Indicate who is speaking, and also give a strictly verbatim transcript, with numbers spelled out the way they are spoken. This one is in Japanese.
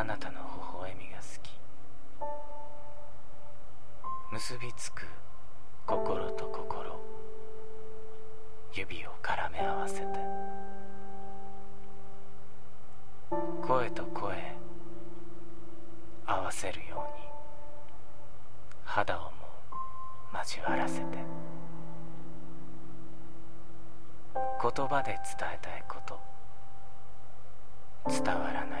Speaker 1: なたの微笑みが好き。結びつく心と心、指を絡め合わせて、声と声合わせるように肌をも交わらせて、言葉で伝えたいこと、伝わらない